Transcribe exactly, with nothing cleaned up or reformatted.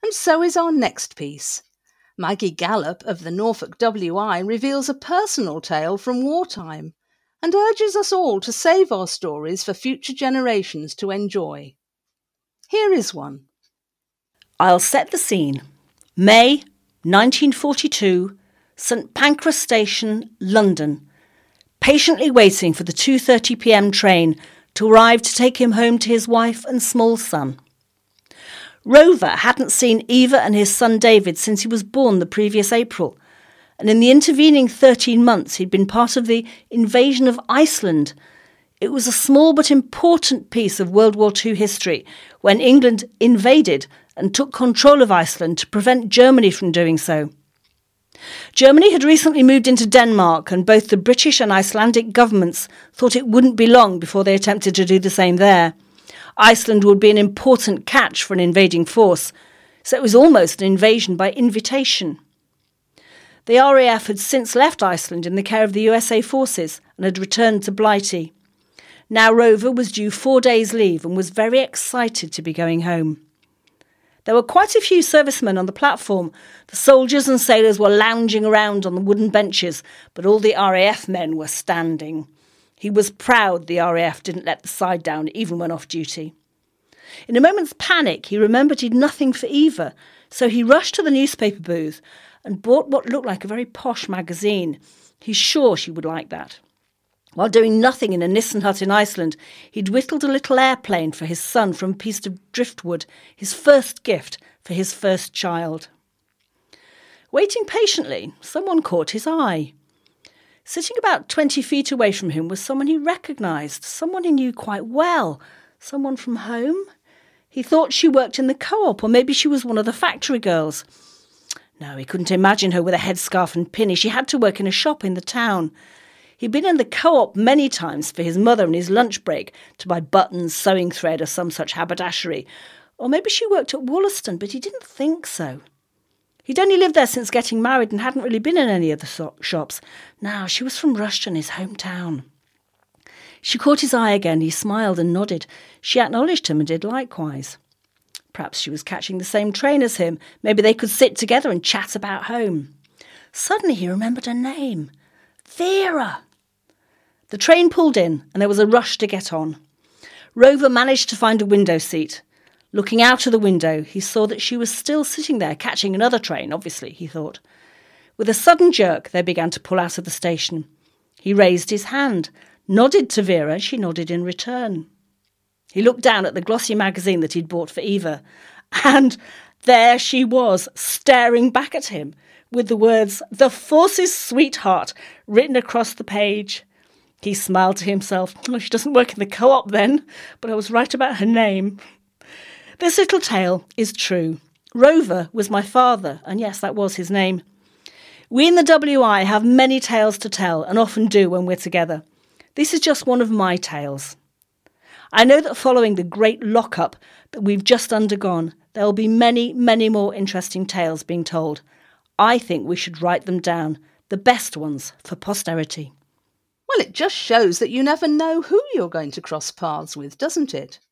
And so is our next piece. Maggie Gallop of the Norfolk W I reveals a personal tale from wartime and urges us all to save our stories for future generations to enjoy. Here is one. I'll set the scene. May nineteen forty-two, St Pancras Station, London. Patiently waiting for the two thirty p m train to arrive to take him home to his wife and small son. Rover hadn't seen Eva and his son David since he was born the previous April, and in the intervening thirteen months he'd been part of the invasion of Iceland. It was a small but important piece of World War Two history when England invaded and took control of Iceland to prevent Germany from doing so. Germany had recently moved into Denmark, and both the British and Icelandic governments thought it wouldn't be long before they attempted to do the same there. Iceland would be an important catch for an invading force, so it was almost an invasion by invitation. The R A F had since left Iceland in the care of the U S A forces and had returned to Blighty. Now Rover was due four days' leave and was very excited to be going home. There were quite a few servicemen on the platform. The soldiers and sailors were lounging around on the wooden benches, but all the R A F men were standing. He was proud the R A F didn't let the side down even when off duty. In a moment's panic, he remembered he'd nothing for Eva, so he rushed to the newspaper booth and bought what looked like a very posh magazine. He's sure she would like that. While doing nothing in a Nissen hut in Iceland, he'd whittled a little airplane for his son from a piece of driftwood, his first gift for his first child. Waiting patiently, someone caught his eye. Sitting about twenty feet away from him was someone he recognised, someone he knew quite well, someone from home. He thought she worked in the co-op, or maybe she was one of the factory girls. No, he couldn't imagine her with a headscarf and pinny. She had to work in a shop in the town. He'd been in the co-op many times for his mother and his lunch break to buy buttons, sewing thread or some such haberdashery. Or maybe she worked at Wollaston, but he didn't think so. He'd only lived there since getting married and hadn't really been in any of the so- shops. Now, she was from Rushton, his hometown. She caught his eye again. He smiled and nodded. She acknowledged him and did likewise. Perhaps she was catching the same train as him. Maybe they could sit together and chat about home. Suddenly he remembered her name. Vera! The train pulled in and there was a rush to get on. Rover managed to find a window seat. Looking out of the window, he saw that she was still sitting there, catching another train, obviously, he thought. With a sudden jerk, they began to pull out of the station. He raised his hand, nodded to Vera. She nodded in return. He looked down at the glossy magazine that he'd bought for Eva, and there she was, staring back at him, with the words, "The Force's Sweetheart," written across the page. He smiled to himself. Oh, she doesn't work in the co-op then, but I was right about her name. This little tale is true. Rover was my father, and yes, that was his name. We in the W I have many tales to tell, and often do when we're together. This is just one of my tales. I know that following the great lock-up that we've just undergone, there will be many, many more interesting tales being told. I think we should write them down, the best ones, for posterity. Well, it just shows that you never know who you're going to cross paths with, doesn't it?